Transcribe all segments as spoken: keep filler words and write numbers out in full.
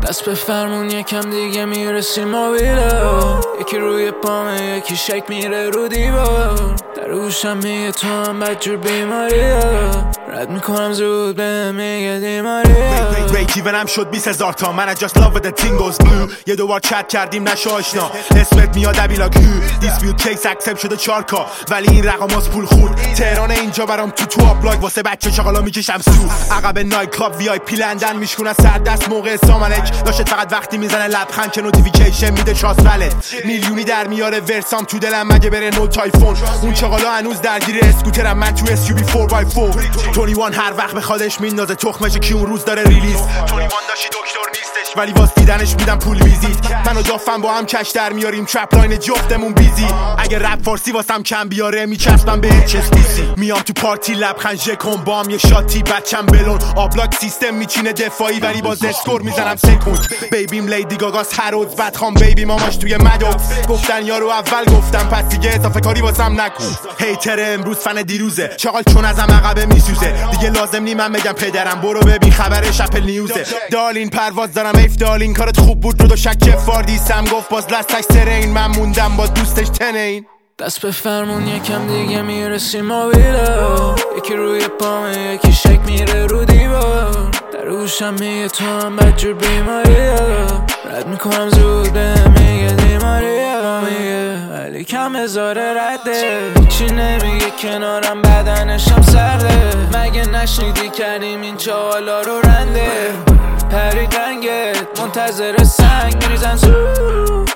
دست به فرمون یکم دیگه میرسیم موبیله، یکی روی پامه یکی شک میره رو دیوار، در گوشم میگه تو هم بدجور بیماریه، رد میکنم زود به میگه دیماریه. ریت ایونم شد بیست هزار تا، من I just love with the thing goes blue. یه دوبار چت کردیم نشو آشنا، اسمت میاد ابیلاک هو دیسپیوت کیس اکسپ شده چارکا، ولی این رقم از پول خورد. تهران اینجا برام تو تو آبلاک، واسه بچه شغالا میکشم سو، عقب نایت کلاب وی آی پی لندن میشکنن سر دست موقع سامالک، داشت فقط وقتی میزنه لبخند که نوتیفیکیشن میده چاس ولت، میلیونی در میاره ورسام تو دلم مگه بره نو تایفون، اون چغالا هنوز درگیر اسکوترم من تو اس یو وی فور بای فور. بیست و یک هر وقت به خودش میندازه تخمش کی اون روز داره ریلیز، بیست و یک داشتی دکتر نیستش ولی واس دیدنش میدم پول ویزیت، من و دافم با هم کش در میاریم ترپ لاین جفتمون بیزی، اگه رپ فارسی واسم کم بیاره میچسبم به اچ اس دی سی، میام تو پارتی لبخند ژکون بام یه شاتی بچم بلون، آبلاک سیستم میچینه دفاعی ولی باز اسکور میزنم سکوند، بیبیم لیدی گاگاس هر روز بدخوام بیبی ماماش توی مدوکس، گفتن یارو اول گفتم پس دیگه اضافه کاری واسم نکن، هیتر امروز فن دیروزه چاقال چون ازم عقبه میسوزه، دیگه لازم نی من بگم پدرم برو ببین خبرش اپل نیوزه، دالین پرواز دارم ایف دالین کارت خوب بود رو دو شک فاردی سم گفت باز لستش ترین، من موندم با دوستش تنین. دست به فرمون یکم دیگه میرسیم موبیله، یکی روی پامه یکی شک میره رو دیوار، در گوشم میگه تو هم بدجور بیماریه، رد میکنم زود به میگه دیماریه، میگه ولی کم هزاره رده، هیچی نمیگه کنارم بدنشم سرده، مگه نشنیدی کردیم این چالا رو رنده، پری رنگت منتظر سنگ میریزن زود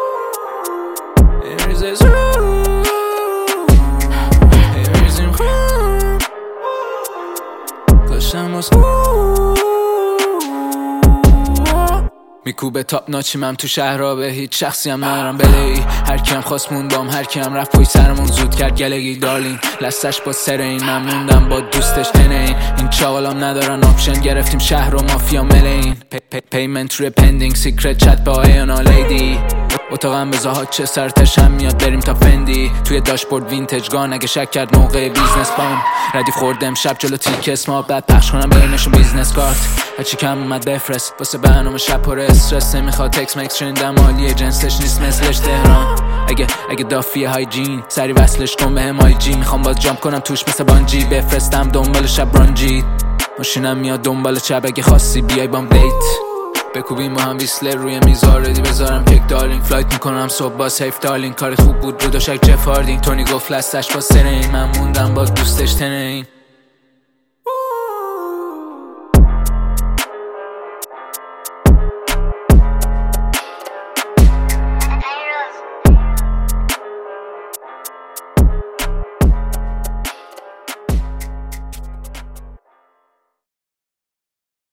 میریزه زود میریزیم خون کاشم از میکوبه تاپ ناچیم هم تو شهرها، به هیچ شخصی هم ندارم بلهی، هر کیم خواست موندم هر کیم رفت پای سرمون زود کرد گلگی دارلین، لستش با سر این من موندم با دوستش تنه این، این چاقالام ندارن آپشن گرفتیم شهر و مافیا ملین، پیمنت روی پندینگ سیکرت چت با ایانا لیدی، اتاقم بزاها چه سرتش هم میاد بریم تا فندی، توی داشبورد وینتج گان اگه شک کرد موقع بیزنس بام، ردیف خوردم شب جلو تیک اسما بعد پخش کنم بینشون بیزنس کارت، هرچی کم اومد بفرست واسه برنامه شب پر استرس، نمیخواد تکس مکس شنیدم مالیه جنسش نیست مثلش تهران، اگه اگه دافی هایجین سری وصلش کن به آی جی، میخوام باز جامپ کنم توش مثل بانجی، بفرستم دنبال شب رانجی، ماشینم میاد دنبال چپ اگه خواستی بیای بام دیت، بکوبیم با هم ویسلر روی میزار ردی بذارم کک دارلینگ، فلایت میکنم صبح با سیف دارلینگ، کاری خوب بود رو دوشک جف هاردینگ، تونی گفت لستش با سرین من موندم با دوستش تنین.